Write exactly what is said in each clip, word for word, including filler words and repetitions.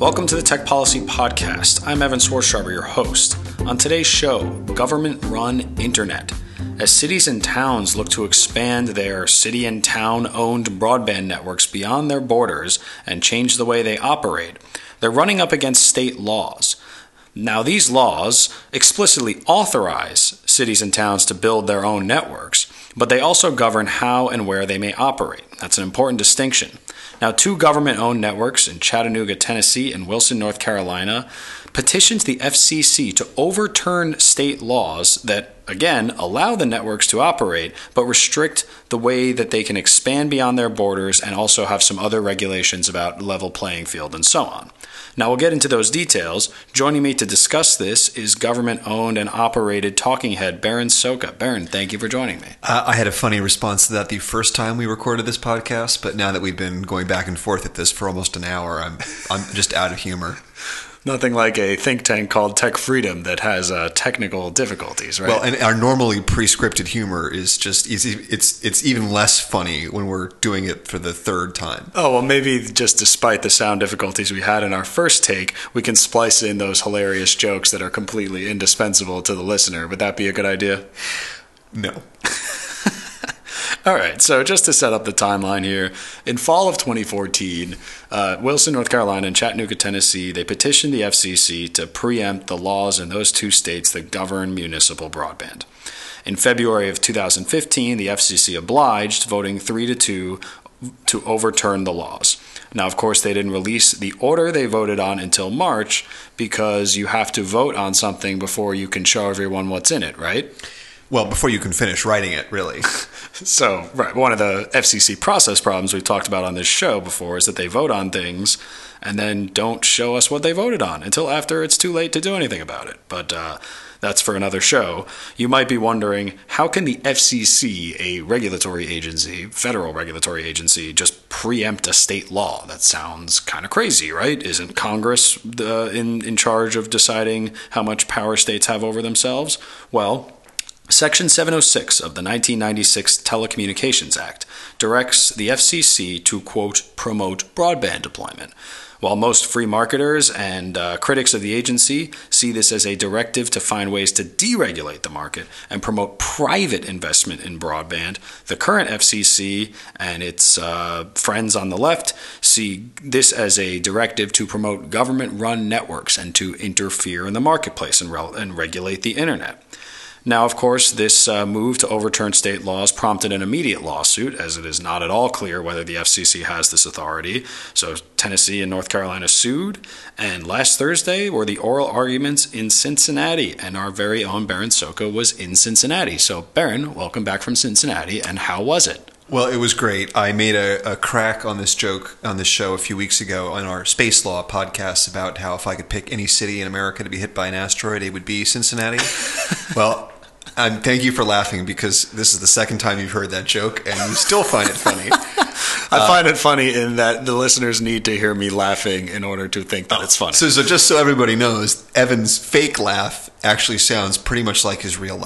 Welcome to the Tech Policy Podcast. I'm Evan Swartzsharber, your host. On today's show, government-run internet. As cities and towns look to expand their city and town-owned broadband networks beyond their borders and change the way they operate, they're running up against state laws. Now, these laws explicitly authorize cities and towns to build their own networks, but they also govern how and where they may operate. That's an important distinction. Now, two government-owned networks in Chattanooga, Tennessee and Wilson, North Carolina petitioned the F C C to overturn state laws that, again, allow the networks to operate, but restrict the way that they can expand beyond their borders and also have some other regulations about level playing field and so on. Now, we'll get into those details. Joining me to discuss this is government-owned and operated talking head Berin Szoka. Berin, thank you for joining me. Uh, I had a funny response to that the first time we recorded this podcast, but now that we've been going back and forth at this for almost an hour, I'm I'm just out of humor. Nothing like a think tank called Tech Freedom that has uh, technical difficulties, right? Well, and our normally pre-scripted humor is just easy. It's it's even less funny when we're doing it for the third time. Oh, well, maybe just despite the sound difficulties we had in our first take, we can splice in those hilarious jokes that are completely indispensable to the listener. Would that be a good idea? No. All right, so just to set up the timeline here, in fall of twenty fourteen, uh, Wilson, North Carolina, and Chattanooga, Tennessee, they petitioned the F C C to preempt the laws in those two states that govern municipal broadband. In February of two thousand fifteen, the F C C obliged, voting three to two to overturn the laws. Now, of course, they didn't release the order they voted on until March because you have to vote on something before you can show everyone what's in it, right? Well, before you can finish writing it, really. So, right, one of the F C C process problems we've talked about on this show before is that they vote on things and then don't show us what they voted on until after it's too late to do anything about it. But uh, that's for another show. You might be wondering, how can the F C C, a regulatory agency, federal regulatory agency, just preempt a state law? That sounds kind of crazy, right? Isn't Congress uh, in, in charge of deciding how much power states have over themselves? Well, Section seven oh six of the nineteen ninety-six Telecommunications Act directs the F C C to, quote, promote broadband deployment. While most free marketers and uh, critics of the agency see this as a directive to find ways to deregulate the market and promote private investment in broadband, the current F C C and its uh, friends on the left see this as a directive to promote government-run networks and to interfere in the marketplace and, re- and regulate the internet. Now, of course, this uh, move to overturn state laws prompted an immediate lawsuit, as it is not at all clear whether the F C C has this authority. So Tennessee and North Carolina sued, and last Thursday were the oral arguments in Cincinnati, and our very own Berin Szoka was in Cincinnati. So, Berin, welcome back from Cincinnati, and how was it? Well, it was great. I made a, a crack on this joke on this show a few weeks ago on our Space Law podcast about how if I could pick any city in America to be hit by an asteroid, it would be Cincinnati. Well, Um, thank you for laughing, because this is the second time you've heard that joke and you still find it funny. I uh, find it funny in that the listeners need to hear me laughing in order to think that oh, it's funny. So, so just so everybody knows, Evan's fake laugh actually sounds pretty much like his real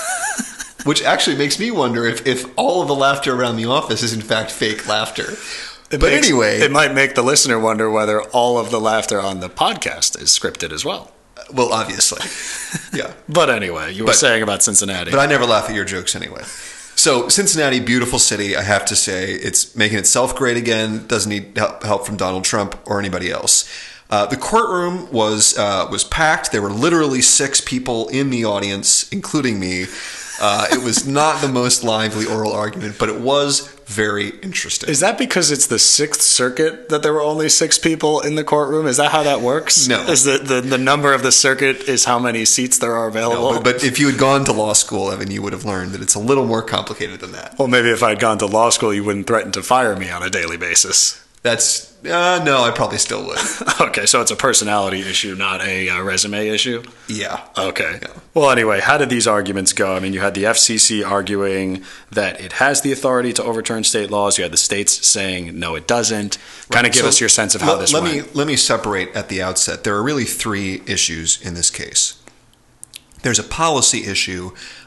laugh, which actually makes me wonder if, if all of the laughter around the office is in fact fake laughter. It but makes, anyway, it might make the listener wonder whether all of the laughter on the podcast is scripted as well. Well, obviously, yeah. But anyway, you were but, saying about Cincinnati. But I never laugh at your jokes anyway. So Cincinnati, beautiful city, I have to say. It's making itself great again. Doesn't need help from Donald Trump or anybody else. Uh, the courtroom was uh, was packed. There were literally six people in the audience, including me. Uh, it was not the most lively oral argument, but it was very interesting. Is that because it's the Sixth Circuit that there were only six people in the courtroom? Is that how that works? No. Is the, the, the number of the circuit is how many seats there are available? No, but, but if you had gone to law school, Evan, you would have learned that it's a little more complicated than that. Well, maybe if I had gone to law school, you wouldn't threaten to fire me on a daily basis. That's, uh, no, I probably still would. Okay, so it's a personality issue, not a uh, resume issue? Yeah. Okay. Yeah. Well, anyway, how did these arguments go? I mean, you had the F C C arguing that it has the authority to overturn state laws. You had the states saying, no, it doesn't. Right. Kind of give so, us your sense of how l- this let went. Me, let me separate at the outset. There are really three issues in this case. There's a policy issue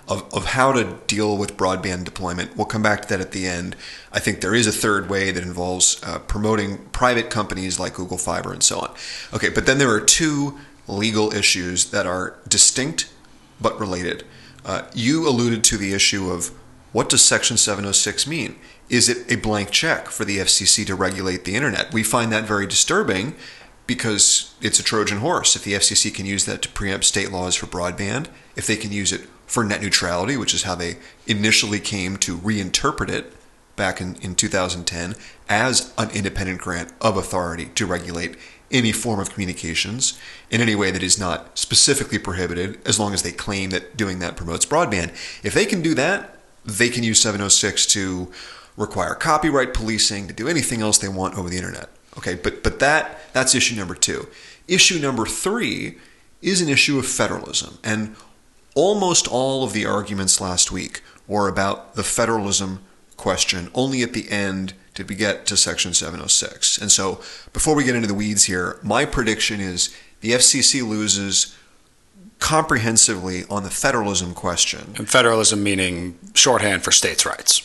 of, of how to deal with broadband deployment. We'll come back to that at the end. I think there is a third way that involves uh, promoting private companies like Google Fiber and so on. Okay, but then there are two legal issues that are distinct but related. Uh, you alluded to the issue of what does Section seven oh six mean? Is it a blank check for the F C C to regulate the internet? We find that very disturbing because it's a Trojan horse. If the F C C can use that to preempt state laws for broadband, if they can use it for net neutrality, which is how they initially came to reinterpret it back in, in two thousand ten as an independent grant of authority to regulate any form of communications in any way that is not specifically prohibited, as long as they claim that doing that promotes broadband. If they can do that, they can use seven oh six to require copyright policing, to do anything else they want over the internet. Okay, but but that that's issue number two. Issue number three is an issue of federalism, and almost all of the arguments last week were about the federalism question. Only at the end did we get to Section seven oh six. And so before we get into the weeds here, my prediction is the F C C loses comprehensively on the federalism question. And federalism meaning shorthand for states' rights.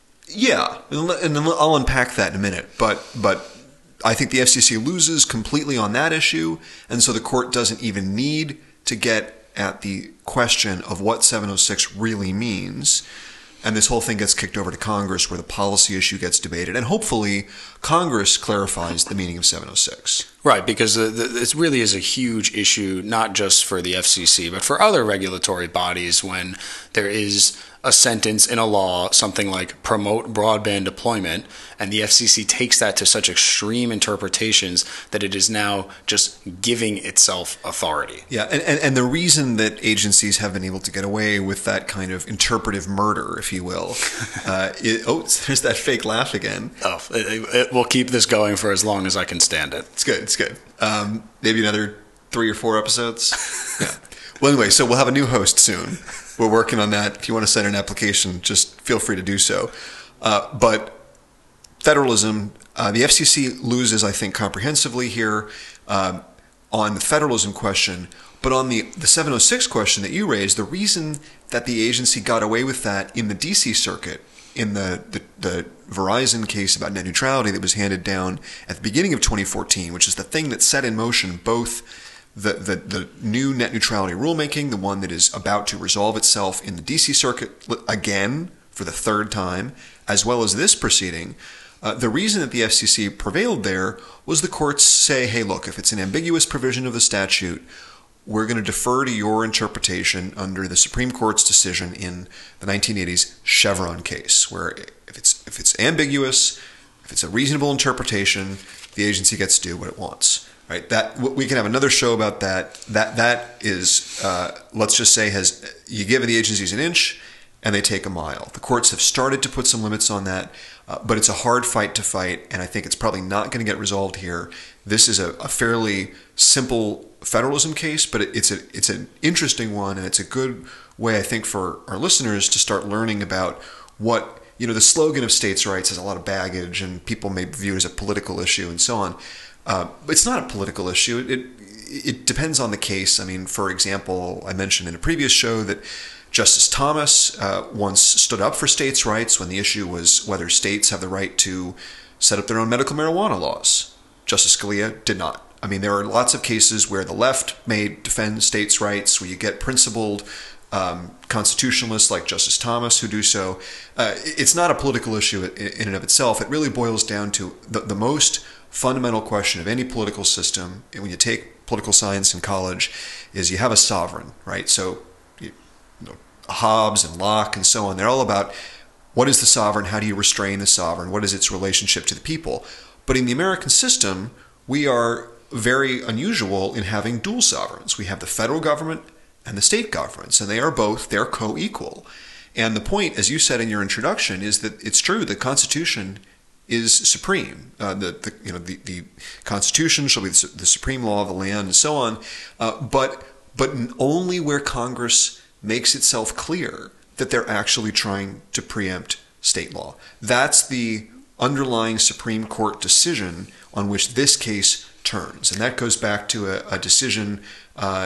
Yeah, and I'll unpack that in a minute. But but I think the F C C loses completely on that issue, and so the court doesn't even need to get at the question of what seven oh six really means. And this whole thing gets kicked over to Congress, where the policy issue gets debated. And hopefully Congress clarifies the meaning of seven oh six. Right, because it really is a huge issue, not just for the F C C, but for other regulatory bodies when there is a sentence in a law, something like promote broadband deployment, and the F C C takes that to such extreme interpretations that it is now just giving itself authority. Yeah, and, and, and the reason that agencies have been able to get away with that kind of interpretive murder, if you will, uh, it, oh, there's that fake laugh again. Oh, it, it will keep this going for as long as I can stand it. It's good, it's good. Um, maybe another three or four episodes. Yeah. Well, anyway, so we'll have a new host soon. We're working on that. If you want to send an application, just feel free to do so. Uh, but federalism, uh, the F C C loses, I think, comprehensively here uh, on the federalism question. But on the, the seven oh six question that you raised, the reason that the agency got away with that in the D C circuit, in the, the, the Verizon case about net neutrality that was handed down at the beginning of twenty fourteen, which is the thing that set in motion both The, the the new net neutrality rulemaking, the one that is about to resolve itself in the D C circuit again for the third time, as well as this proceeding. Uh, the reason that the F C C prevailed there was the courts say, hey, look, if it's an ambiguous provision of the statute, we're going to defer to your interpretation under the Supreme Court's decision in the nineteen eighties Chevron case, where if it's if it's ambiguous, if it's a reasonable interpretation, the agency gets to do what it wants. Right, that we can have another show about that. That that is, uh, let's just say, has you give the agencies an inch, and they take a mile. The courts have started to put some limits on that, uh, but it's a hard fight to fight, and I think it's probably not going to get resolved here. This is a, a fairly simple federalism case, but it, it's a it's an interesting one, and it's a good way, I think, for our listeners to start learning about what, you know, the slogan of states' rights has a lot of baggage, and people may view it as a political issue and so on. Uh, it's not a political issue. It, it it depends on the case. I mean, for example, I mentioned in a previous show that Justice Thomas uh, once stood up for states' rights when the issue was whether states have the right to set up their own medical marijuana laws. Justice Scalia did not. I mean, there are lots of cases where the left may defend states' rights, where you get principled um, constitutionalists like Justice Thomas who do so. Uh, it's not a political issue in, in and of itself. It really boils down to the, the most fundamental question of any political system, and when you take political science in college, is you have a sovereign, right? So you, you know, Hobbes and Locke and so on, they're all about what is the sovereign, how do you restrain the sovereign, what is its relationship to the people. But in the American system, we are very unusual in having dual sovereigns. We have the federal government and the state governments, and they are both, they're co-equal. And the point, as you said in your introduction, is that it's true, the Constitution is supreme. Uh, the, the you know the, the Constitution shall be the, the supreme law of the land, and so on. Uh, but but only where Congress makes itself clear that they're actually trying to preempt state law. That's the underlying Supreme Court decision on which this case turns, and that goes back to a, a decision uh,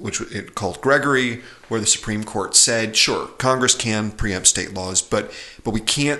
which it called Gregory, where the Supreme Court said, sure, Congress can preempt state laws, but but we can't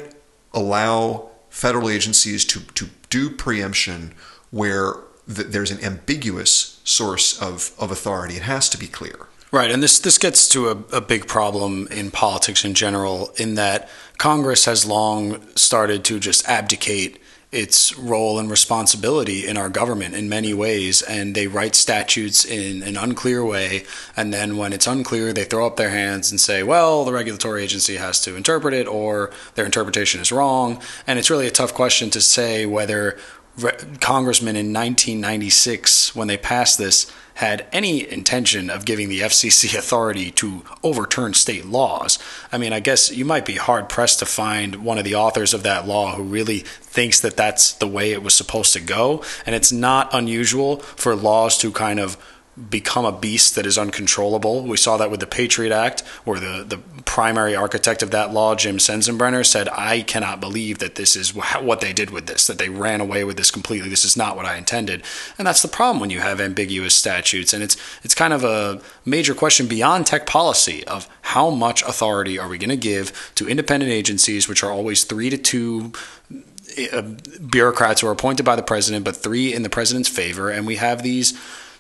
allow federal agencies to, to do preemption where th- there's an ambiguous source of, of authority. It has to be clear. Right, and this this gets to a, a big problem in politics in general, in that Congress has long started to just abdicate its role and responsibility in our government in many ways, and they write statutes in an unclear way, and then when it's unclear, they throw up their hands and say, well, the regulatory agency has to interpret it, or their interpretation is wrong, and it's really a tough question to say whether re- congressmen in nineteen ninety-six, when they passed this, had any intention of giving the F C C authority to overturn state laws. I mean, I guess you might be hard-pressed to find one of the authors of that law who really thinks that that's the way it was supposed to go. And it's not unusual for laws to kind of become a beast that is uncontrollable. We saw that with the Patriot Act, where the, the primary architect of that law, Jim Sensenbrenner, said, I cannot believe that this is what they did with this, that they ran away with this completely. This is not what I intended. And that's the problem when you have ambiguous statutes. And it's it's kind of a major question beyond tech policy of how much authority are we going to give to independent agencies, which are always three to two uh, bureaucrats who are appointed by the president, but three in the president's favor. And we have these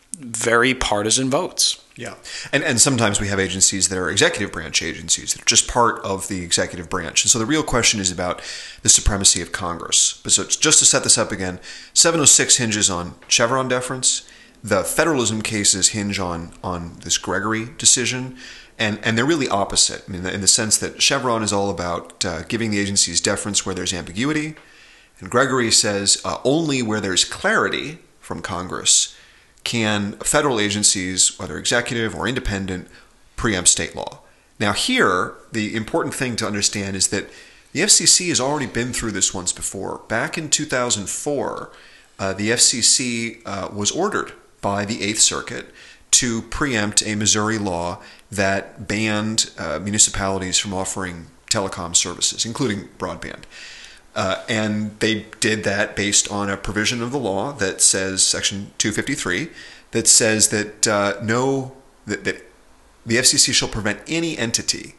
very partisan votes. Yeah. And and sometimes we have agencies that are executive branch agencies that are just part of the executive branch. And so the real question is about the supremacy of Congress. But so just to set this up again, seven oh six hinges on Chevron deference. The federalism cases hinge on on this Gregory decision. And and they're really opposite, I mean, in the sense that Chevron is all about uh, giving the agencies deference where there's ambiguity. And Gregory says uh, only where there's clarity from Congress can federal agencies, whether executive or independent, preempt state law. Now here, the important thing to understand is that the F C C has already been through this once before. Back in two thousand four, uh, the F C C uh, was ordered by the Eighth Circuit to preempt a Missouri law that banned uh, municipalities from offering telecom services, including broadband. Uh, and they did that based on a provision of the law that says, Section two fifty-three, that says that uh, no, that, that the F C C shall prevent any entity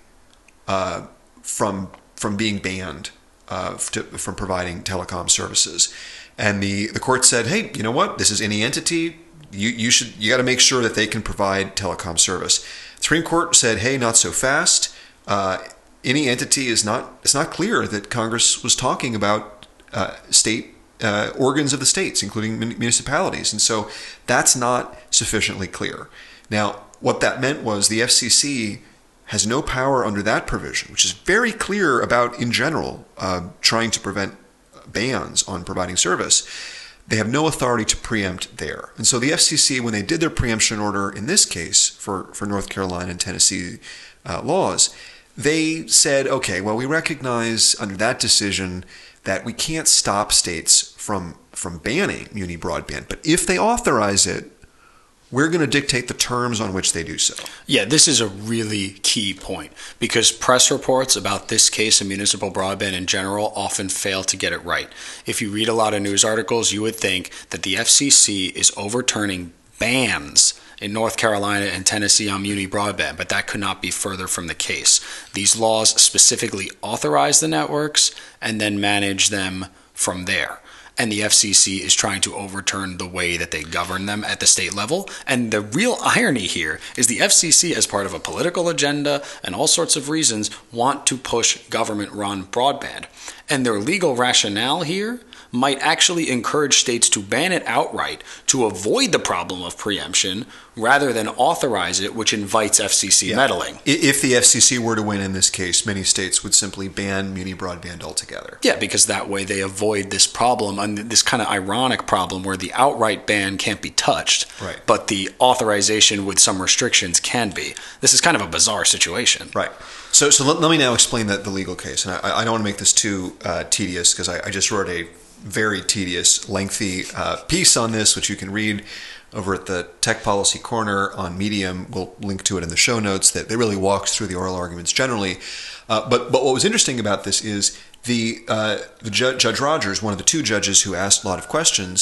uh, from from being banned uh, to, from providing telecom services. And the, the court said, hey, you know what? This is any entity. You you should you got to make sure that they can provide telecom service. The Supreme Court said, hey, not so fast. Uh, Any entity is not, it's not clear that Congress was talking about uh, state uh, organs of the states, including municipalities. And so that's not sufficiently clear. Now, what that meant was the F C C has no power under that provision, which is very clear about, in general, uh, trying to prevent bans on providing service. They have no authority to preempt there. And so the F C C, when they did their preemption order in this case for, for North Carolina and Tennessee uh, laws, they said, okay, well, we recognize under that decision that we can't stop states from from banning muni broadband, but if they authorize it, we're going to dictate the terms on which they do so. Yeah, this is a really key point, because press reports about this case of municipal broadband in general often fail to get it right. If you read a lot of news articles, you would think that the F C C is overturning bans in North Carolina and Tennessee on muni broadband, but that could not be further from the case. These laws specifically authorize the networks and then manage them from there. And the F C C is trying to overturn the way that they govern them at the state level. And the real irony here is the F C C, as part of a political agenda and all sorts of reasons, want to push government-run broadband. And their legal rationale here might actually encourage states to ban it outright to avoid the problem of preemption rather than authorize it, which invites F C C yeah. meddling. If the F C C were to win in this case, many states would simply ban muni broadband altogether. Yeah, because that way they avoid this problem, and this kind of ironic problem where the outright ban can't be touched, right. but the authorization with some restrictions can be. This is kind of a bizarre situation. Right. So so let, let me now explain that the legal case. And I, I don't want to make this too uh, tedious, because I, I just wrote a very tedious, lengthy uh, piece on this, which you can read over at the Tech Policy Corner on Medium. We'll link to it in the show notes. That they really walks through the oral arguments generally. Uh, but but what was interesting about this is the uh, the ju- Judge Rogers, one of the two judges who asked a lot of questions,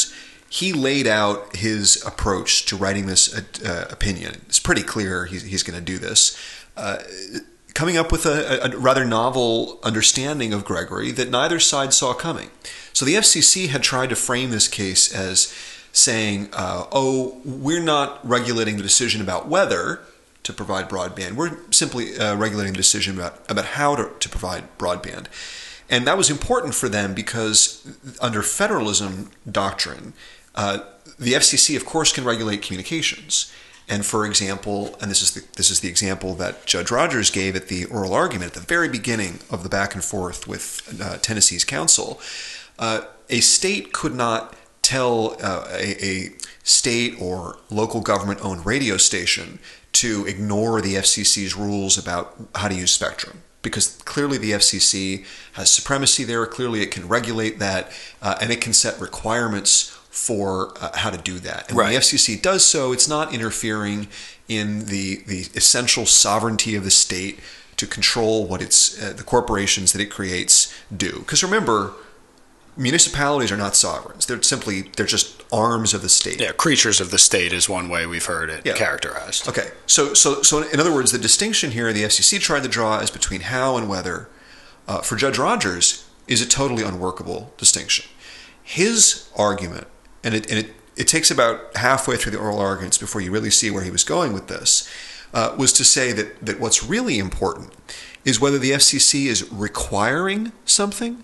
he laid out his approach to writing this uh, opinion. It's pretty clear he's, he's going to do this. Uh, coming up with a, a rather novel understanding of Gregory that neither side saw coming. So the F C C had tried to frame this case as saying, uh, oh, we're not regulating the decision about whether to provide broadband. We're simply uh, regulating the decision about, about how to, to provide broadband. And that was important for them because under federalism doctrine, uh, the F C C, of course, can regulate communications. And for example, and this is the, this is the example that Judge Rogers gave at the oral argument at the very beginning of the back and forth with uh, Tennessee's counsel, uh, a state could not tell uh, a, a state or local government-owned radio station to ignore the F C C's rules about how to use spectrum. Because clearly the F C C has supremacy there, clearly it can regulate that, uh, and it can set requirements for uh, how to do that. And right. when the F C C does so, it's not interfering in the, the essential sovereignty of the state to control what it's, uh, the corporations that it creates do. Because remember, municipalities are not sovereigns. They're simply, they're just arms of the state. Yeah, creatures of the state is one way we've heard it yeah. characterized. Okay, so so so in other words, the distinction here the F C C tried to draw is between how and whether. Uh, for Judge Rogers, is a totally unworkable distinction. His argument, and it and it, it takes about halfway through the oral arguments before you really see where he was going with this, uh, was to say that that what's really important is whether the F C C is requiring something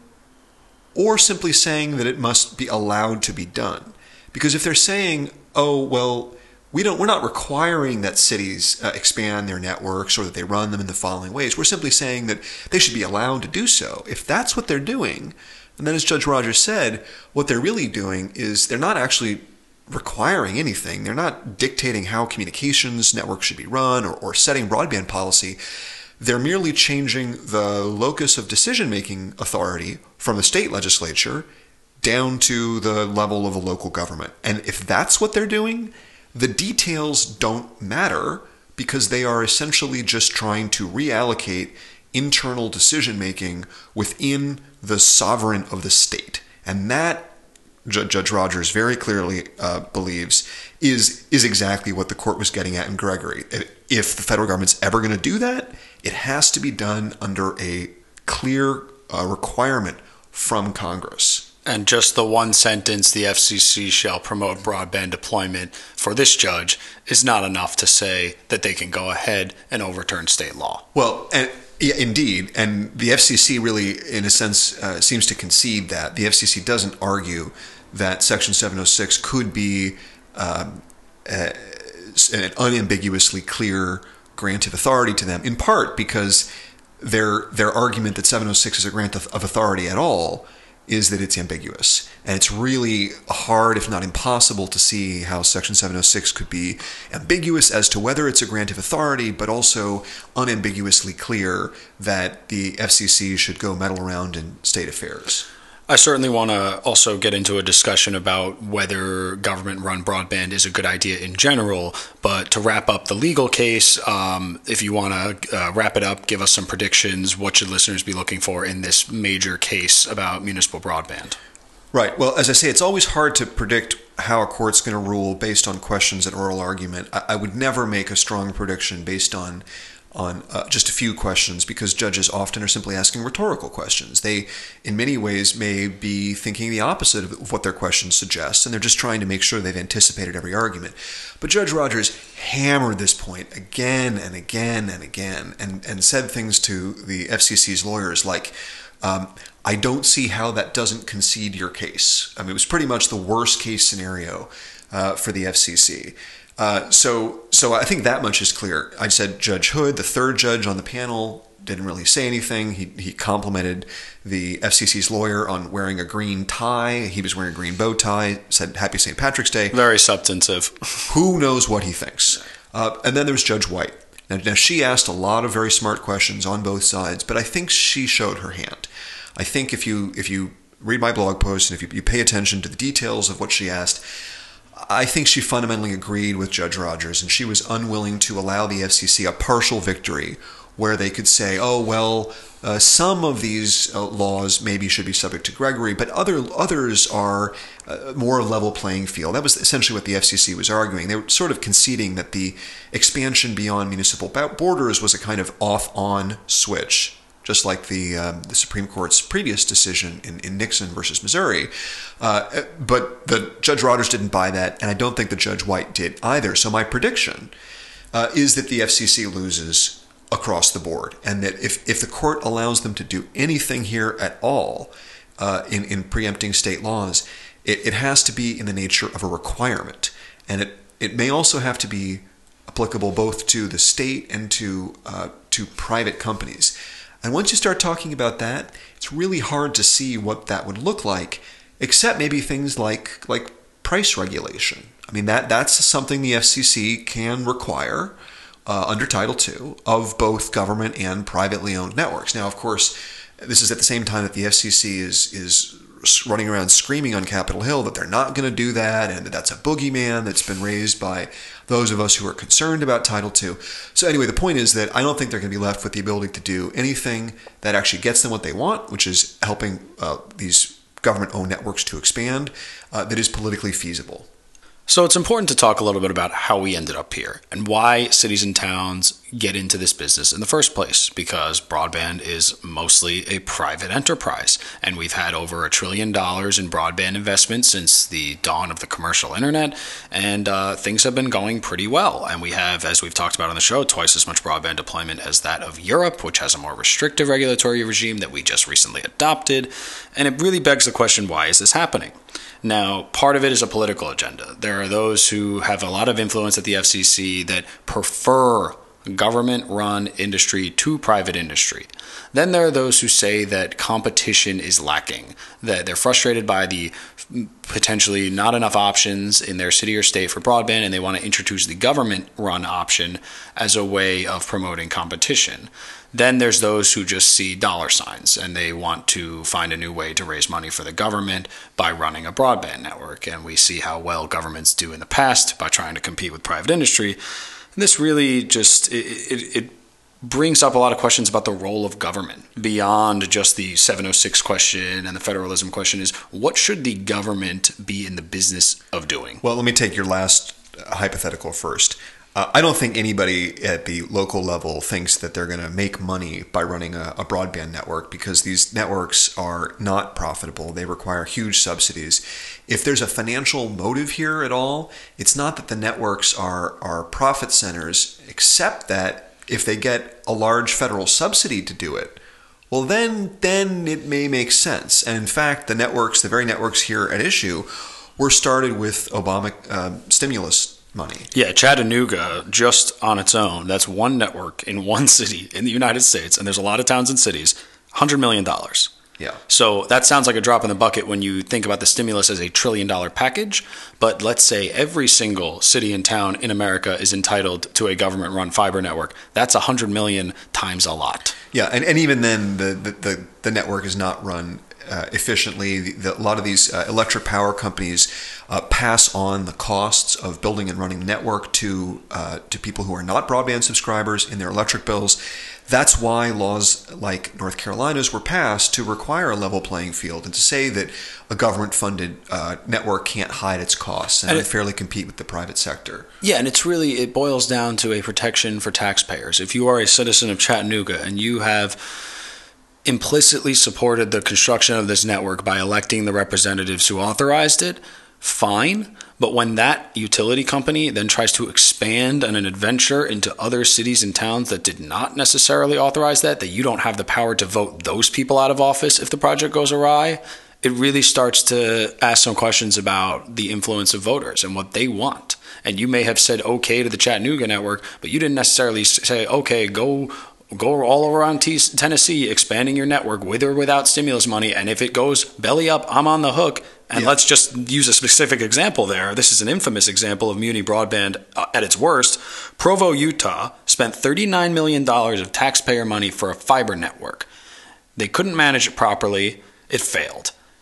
or simply saying that it must be allowed to be done. Because if they're saying, oh, well, we don't, we're not requiring that cities uh, expand their networks or that they run them in the following ways. We're simply saying that they should be allowed to do so. If that's what they're doing, and then as Judge Rogers said, what they're really doing is they're not actually requiring anything. They're not dictating how communications networks should be run or, or setting broadband policy. They're merely changing the locus of decision-making authority from the state legislature down to the level of a local government. And if that's what they're doing, the details don't matter because they are essentially just trying to reallocate internal decision-making within the sovereign of the state. And that, Judge Rogers very clearly uh, believes, is, is exactly what the court was getting at in Gregory. If the federal government's ever going to do that, it has to be done under a clear uh, requirement from Congress. And just the one sentence, the F C C shall promote broadband deployment, for this judge is not enough to say that they can go ahead and overturn state law. Well, and, yeah, indeed. And the F C C really, in a sense, uh, seems to concede that. The F C C doesn't argue that Section seven oh six could be um, uh, an unambiguously clear grant of authority to them, in part because their their argument that seven oh six is a grant of, of authority at all is that it's ambiguous. And it's really hard, if not impossible, to see how Section seven oh six could be ambiguous as to whether it's a grant of authority, but also unambiguously clear that the F C C should go meddle around in state affairs. I certainly want to also get into a discussion about whether government-run broadband is a good idea in general, but to wrap up the legal case, um, if you want to uh, wrap it up, give us some predictions. What should listeners be looking for in this major case about municipal broadband? Right. Well, as I say, it's always hard to predict how a court's going to rule based on questions at oral argument. I, I would never make a strong prediction based on on uh, just a few questions, because judges often are simply asking rhetorical questions. They, in many ways, may be thinking the opposite of what their questions suggest, and they're just trying to make sure they've anticipated every argument. But Judge Rogers hammered this point again and again and again, and, and said things to the F C C's lawyers like, um, I don't see how that doesn't concede your case. I mean, it was pretty much the worst case scenario uh, for the F C C. Uh, so, so I think that much is clear. I said Judge Hood, the third judge on the panel, didn't really say anything. He he complimented the F C C's lawyer on wearing a green tie. He was wearing a green bow tie. Said Happy Saint Patrick's Day. Very substantive. Who knows what he thinks? Uh, and then there's Judge White. Now, now she asked a lot of very smart questions on both sides, but I think she showed her hand. I think if you if you read my blog post and if you, you pay attention to the details of what she asked, I think she fundamentally agreed with Judge Rogers, and she was unwilling to allow the F C C a partial victory where they could say, oh, well, uh, some of these uh, laws maybe should be subject to Gregory, but other others are uh, more level playing field. That was essentially what the F C C was arguing. They were sort of conceding that the expansion beyond municipal borders was a kind of off-on switch, just like the um, the Supreme Court's previous decision in, in Nixon versus Missouri. Uh, but the Judge Rogers didn't buy that, and I don't think the Judge White did either. So my prediction uh, is that the F C C loses across the board, and that if, if the court allows them to do anything here at all uh, in, in preempting state laws, it, it has to be in the nature of a requirement. And it, it may also have to be applicable both to the state and to uh, to private companies. And once you start talking about that, it's really hard to see what that would look like, except maybe things like like price regulation. I mean, that that's something the F C C can require uh, under Title two of both government and privately owned networks. Now, of course, this is at the same time that the F C C is is running around screaming on Capitol Hill that they're not going to do that, and that that's a boogeyman that's been raised by those of us who are concerned about Title two. So anyway, the point is that I don't think they're going to be left with the ability to do anything that actually gets them what they want, which is helping uh, these government-owned networks to expand, uh, that is politically feasible. So it's important to talk a little bit about how we ended up here and why cities and towns get into this business in the first place, because broadband is mostly a private enterprise, and we've had over a trillion dollars in broadband investment since the dawn of the commercial internet, and uh, things have been going pretty well. And we have, as we've talked about on the show, twice as much broadband deployment as that of Europe, which has a more restrictive regulatory regime that we just recently adopted. And it really begs the question, why is this happening? Now, part of it is a political agenda. There are those who have a lot of influence at the F C C that prefer government-run industry to private industry. Then there are those who say that competition is lacking, that they're frustrated by the potentially not enough options in their city or state for broadband, and they want to introduce the government-run option as a way of promoting competition. Then there's those who just see dollar signs and they want to find a new way to raise money for the government by running a broadband network. And we see how well governments do in the past by trying to compete with private industry. And this really just, it, it, it brings up a lot of questions about the role of government beyond just the seven oh six question and the federalism question. Is what should the government be in the business of doing? Well, let me take your last hypothetical first. Uh, I don't think anybody at the local level thinks that they're going to make money by running a, a broadband network, because these networks are not profitable. They require huge subsidies. If there's a financial motive here at all, it's not that the networks are, are profit centers, except that if they get a large federal subsidy to do it, well, then, then it may make sense. And in fact, the networks, the very networks here at issue, were started with Obama uh, stimulus money. Yeah, Chattanooga, just on its own, that's one network in one city in the United States, and there's a lot of towns and cities, one hundred million dollars. Yeah. So that sounds like a drop in the bucket when you think about the stimulus as a trillion dollar package. But let's say every single city and town in America is entitled to a government run fiber network. That's one hundred million times a lot. Yeah, and, and even then, the, the, the, the network is not run Uh, efficiently. The, the, a lot of these uh, electric power companies uh, pass on the costs of building and running the network to uh, to people who are not broadband subscribers in their electric bills. That's why laws like North Carolina's were passed to require a level playing field and to say that a government-funded uh, network can't hide its costs and, and unfairly compete with the private sector. Yeah, and it's really, it boils down to a protection for taxpayers. If you are a citizen of Chattanooga and you have implicitly supported the construction of this network by electing the representatives who authorized it, fine. But when that utility company then tries to expand on an adventure into other cities and towns that did not necessarily authorize that, that you don't have the power to vote those people out of office if the project goes awry, it really starts to ask some questions about the influence of voters and what they want. And you may have said okay to the Chattanooga network, but you didn't necessarily say, okay, go Go all around Tennessee expanding your network with or without stimulus money, and if it goes belly up, I'm on the hook. And yeah. Let's just use a specific example there. This is an infamous example of muni broadband at its worst. Provo, Utah spent thirty-nine million dollars of taxpayer money for a fiber network. They couldn't manage it properly. It failed.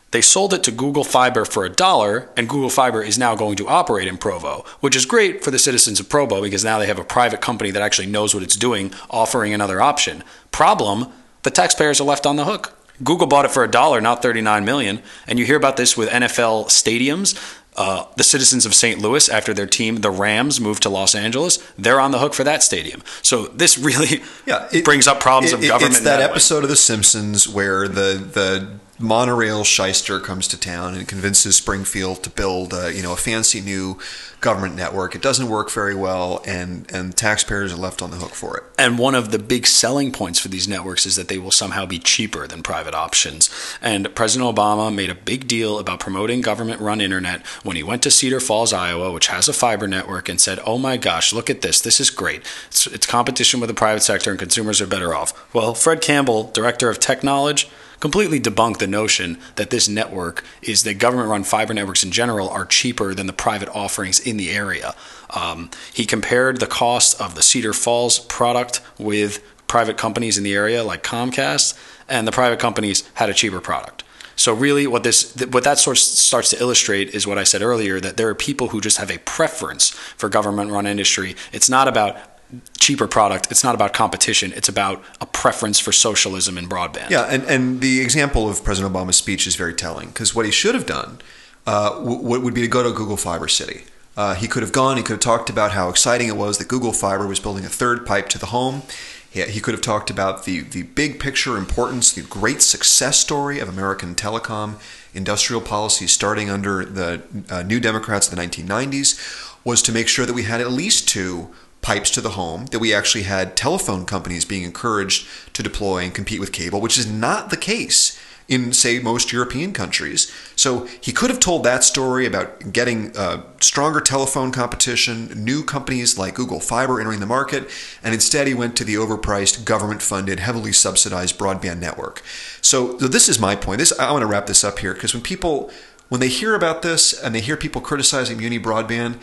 They sold it to Google Fiber for a dollar, and Google Fiber is now going to operate in Provo, which is great for the citizens of Provo because now they have a private company that actually knows what it's doing, offering another option. Problem, the taxpayers are left on the hook. Google bought it for a dollar, not thirty-nine million dollars, and you hear about this with N F L stadiums. Uh, the citizens of Saint Louis, after their team, the Rams, moved to Los Angeles, they're on the hook for that stadium. So this really yeah, it, brings up problems it, of government. It's that, that episode of The Simpsons where the the monorail shyster comes to town and convinces Springfield to build uh, you know a fancy new government network. It doesn't work very well, and and taxpayers are left on the hook for it. And one of the big selling points for these networks is that they will somehow be cheaper than private options. And President Obama made a big deal about promoting government-run internet when he went to Cedar Falls, Iowa, which has a fiber network, and said, oh my gosh, look at this. This is great. It's, it's competition with the private sector and consumers are better off. Well, Fred Campbell, director of Tech Knowledge, completely debunked the notion that this network is that government-run fiber networks in general are cheaper than the private offerings in the area. Um, he compared the cost of the Cedar Falls product with private companies in the area like Comcast, and the private companies had a cheaper product. So really what this, what that source starts to illustrate is what I said earlier, that there are people who just have a preference for government-run industry. It's not about cheaper product. It's not about competition. It's about a preference for socialism in broadband. Yeah, and, and the example of President Obama's speech is very telling, because what he should have done uh, w- would be to go to Google Fiber City. Uh, he could have gone, he could have talked about how exciting it was that Google Fiber was building a third pipe to the home. He, he could have talked about the, the big picture importance, the great success story of American telecom industrial policy starting under the uh, New Democrats in the nineteen nineties was to make sure that we had at least two pipes to the home, that we actually had telephone companies being encouraged to deploy and compete with cable, which is not the case in, say, most European countries. So he could have told that story about getting uh, stronger telephone competition, new companies like Google Fiber entering the market, and instead he went to the overpriced, government-funded, heavily subsidized broadband network. So, so this is my point. This I want to wrap this up here, because when people, when they hear about this and they hear people criticizing Muni Broadband,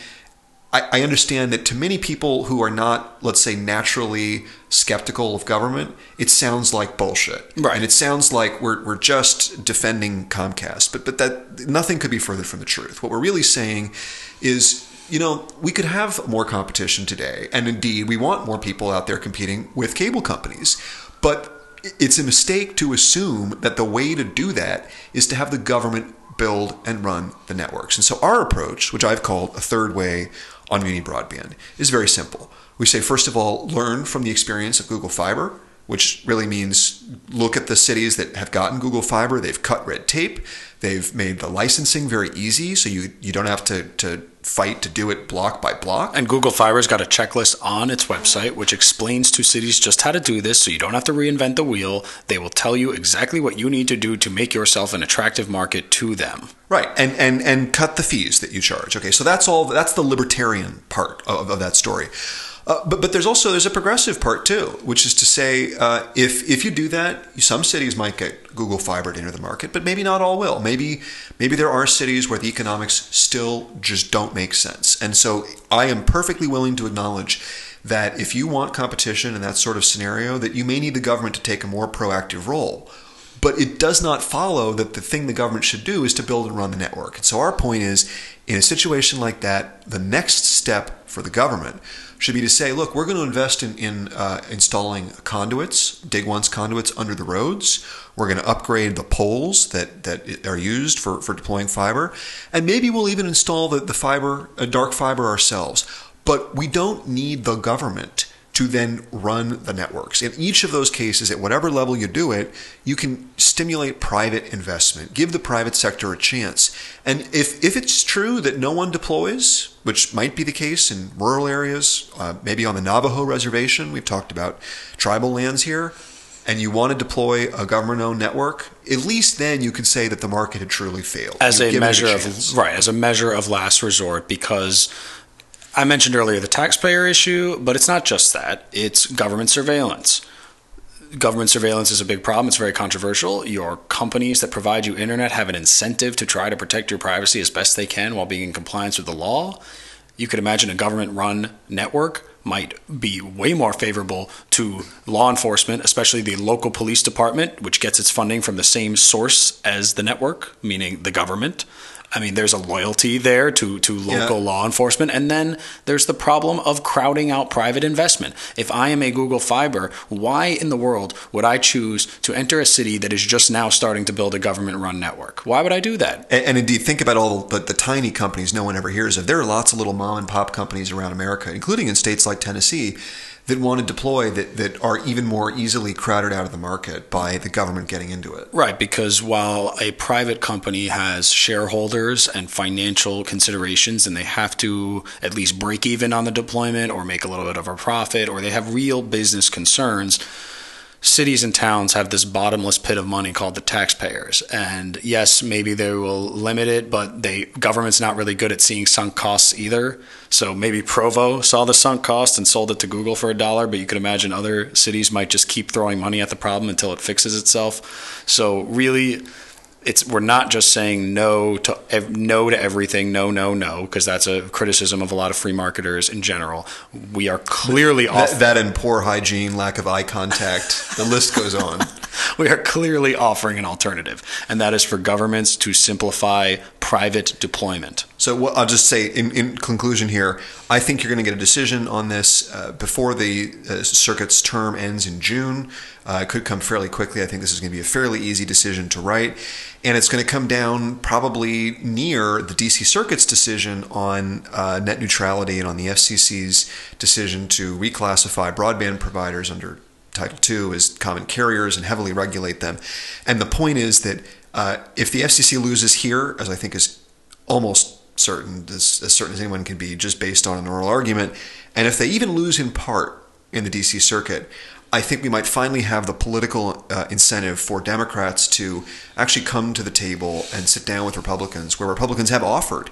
I understand that to many people who are not, let's say, naturally skeptical of government, it sounds like bullshit. Right. And it sounds like we're we're just defending Comcast. But but that nothing could be further from the truth. What we're really saying is, you know, we could have more competition today. And indeed, we want more people out there competing with cable companies. But it's a mistake to assume that the way to do that is to have the government build and run the networks. And so our approach, which I've called a third way on Muni Broadband, is very simple. We say, first of all, learn from the experience of Google Fiber, which really means look at the cities that have gotten Google Fiber. They've cut red tape. They've made the licensing very easy, so you, you don't have to, to fight to do it block by block. And Google Fiber's got a checklist on its website which explains to cities just how to do this, so you don't have to reinvent the wheel. They will tell you exactly what you need to do to make yourself an attractive market to them. Right, and and and cut the fees that you charge. Okay, so that's all. That's the libertarian part of, of that story. Uh, but but there's also there's a progressive part too, which is to say, uh, if if you do that, some cities might get Google Fiber to enter the market, but maybe not all will. Maybe maybe there are cities where the economics still just don't make sense. And so I am perfectly willing to acknowledge that if you want competition in that sort of scenario, that you may need the government to take a more proactive role. But it does not follow that the thing the government should do is to build and run the network. And so our point is, in a situation like that, the next step for the government should be to say, look, we're going to invest in, in uh, installing conduits, Dig Once conduits under the roads. We're going to upgrade the poles that, that are used for, for deploying fiber. And maybe we'll even install the, the fiber, uh, dark fiber ourselves. But we don't need the government to then run the networks. In each of those cases, at whatever level you do it, you can stimulate private investment, give the private sector a chance. And if, if it's true that no one deploys, which might be the case in rural areas, uh, maybe on the Navajo reservation, we've talked about tribal lands here, and you want to deploy a government-owned network, at least then you can say that the market had truly failed. As You've a measure a of right, as a measure of last resort, because I mentioned earlier the taxpayer issue, but it's not just that. It's government surveillance. Government surveillance is a big problem. It's very controversial. Your companies that provide you internet have an incentive to try to protect your privacy as best they can while being in compliance with the law. You could imagine a government-run network might be way more favorable to law enforcement, especially the local police department, which gets its funding from the same source as the network, meaning the government. I mean, there's a loyalty there to, to local yeah. law enforcement. And then there's the problem of crowding out private investment. If I am a Google Fiber, why in the world would I choose to enter a city that is just now starting to build a government-run network? Why would I do that? And, and indeed, think about all the, the tiny companies no one ever hears of. There are lots of little mom-and-pop companies around America, including in states like Tennessee, that want to deploy that, that are even more easily crowded out of the market by the government getting into it. Right, because while a private company has shareholders and financial considerations and they have to at least break even on the deployment or make a little bit of a profit or they have real business concerns, cities and towns have this bottomless pit of money called the taxpayers. And yes, maybe they will limit it, but they government's not really good at seeing sunk costs either. So maybe Provo saw the sunk cost and sold it to Google for a dollar, but you could imagine other cities might just keep throwing money at the problem until it fixes itself. So really, it's we're not just saying no to no to everything, no, no, no, because that's a criticism of a lot of free marketers in general. We are clearly off that, that and poor hygiene, lack of eye contact. The list goes on. We are clearly offering an alternative, and that is for governments to simplify private deployment. So what I'll just say in, in conclusion here, I think you're going to get a decision on this uh, before the uh, circuit's term ends in June. Uh, it could come fairly quickly. I think this is going to be a fairly easy decision to write. And it's going to come down probably near the D C Circuit's decision on uh, net neutrality and on the F C C's decision to reclassify broadband providers under Title two as common carriers and heavily regulate them. And the point is that uh, if the F C C loses here, as I think is almost certain, as, as certain as anyone can be just based on an oral argument, and if they even lose in part in the D C Circuit, I think we might finally have the political uh, incentive for Democrats to actually come to the table and sit down with Republicans, where Republicans have offered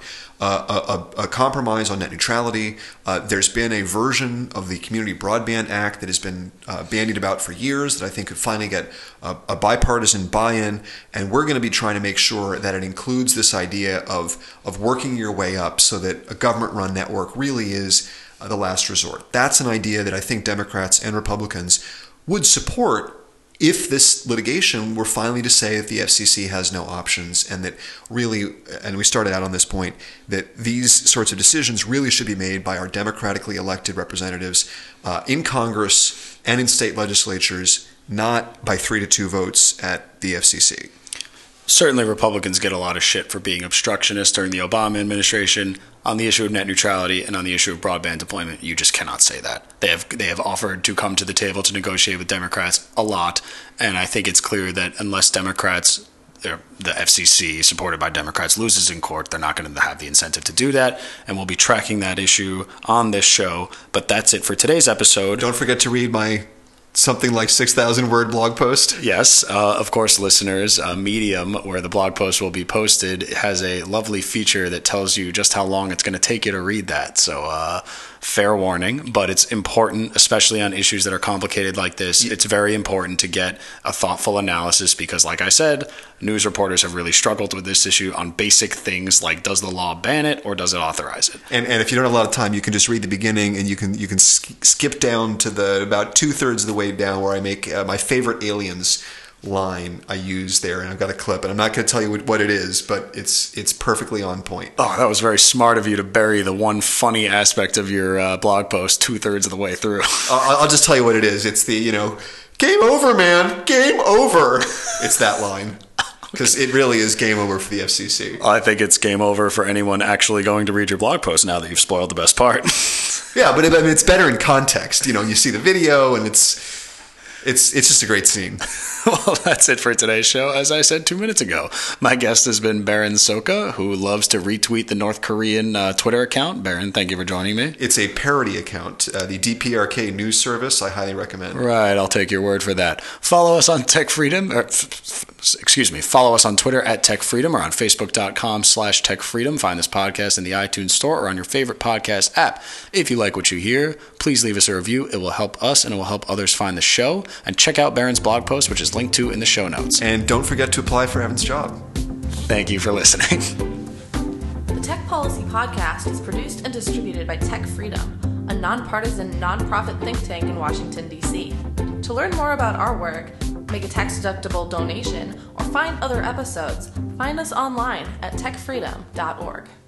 uh, a, a compromise on net neutrality. Uh, there's been a version of the Community Broadband Act that has been uh, bandied about for years that I think could finally get a, a bipartisan buy-in, and we're going to be trying to make sure that it includes this idea of, of working your way up so that a government-run network really is the last resort. That's an idea that I think Democrats and Republicans would support if this litigation were finally to say that the F C C has no options and that really, and we started out on this point, that these sorts of decisions really should be made by our democratically elected representatives uh, in Congress and in state legislatures, not by three to two votes at the F C C. Certainly Republicans get a lot of shit for being obstructionist during the Obama administration. On the issue of net neutrality and on the issue of broadband deployment, you just cannot say that. They have they have offered to come to the table to negotiate with Democrats a lot, and I think it's clear that unless Democrats, the F C C, supported by Democrats, loses in court, they're not going to have the incentive to do that, and we'll be tracking that issue on this show. But that's it for today's episode. Don't forget to read my something like six thousand word blog post. Yes, uh, of course, listeners, uh, Medium, where the blog post will be posted, has a lovely feature that tells you just how long it's going to take you to read that. So uh, fair warning, but it's important, especially on issues that are complicated like this. It's very important to get a thoughtful analysis because, like I said, news reporters have really struggled with this issue on basic things like, does the law ban it or does it authorize it? And, and if you don't have a lot of time, you can just read the beginning and you can you can sk- skip down to the about two-thirds of the way down where I make uh, my favorite Aliens line I use there, and I've got a clip, and I'm not going to tell you what it is, but it's it's perfectly on point. Oh, that was very smart of you to bury the one funny aspect of your uh, blog post two-thirds of the way through. I'll, I'll just tell you what it is. It's the, you know, game over, man, game over. It's that line. Because it really is game over for the F C C. I think it's game over for anyone actually going to read your blog post now that you've spoiled the best part. Yeah, but it, I mean, it's better in context. You know, you see the video, and it's it's it's just a great scene. Well, that's it for today's show. As I said two minutes ago, my guest has been Baron Soka, who loves to retweet the North Korean uh, Twitter account. Baron, thank you for joining me. It's a parody account, uh, the D P R K news service. I highly recommend. Right, I'll take your word for that. Follow us on Tech Freedom. Or, f- f- excuse me. Follow us on Twitter at Tech Freedom or on Facebook.com slash Tech Freedom. Find this podcast in the iTunes Store or on your favorite podcast app. If you like what you hear, please leave us a review. It will help us and it will help others find the show. And check out Baron's blog post, which is linked to in the show notes. And don't forget to apply for Evan's job. Thank you for listening. The Tech Policy Podcast is produced and distributed by Tech Freedom, a nonpartisan, nonprofit think tank in Washington, D C. To learn more about our work, make a tax-deductible donation, or find other episodes, find us online at tech freedom dot org.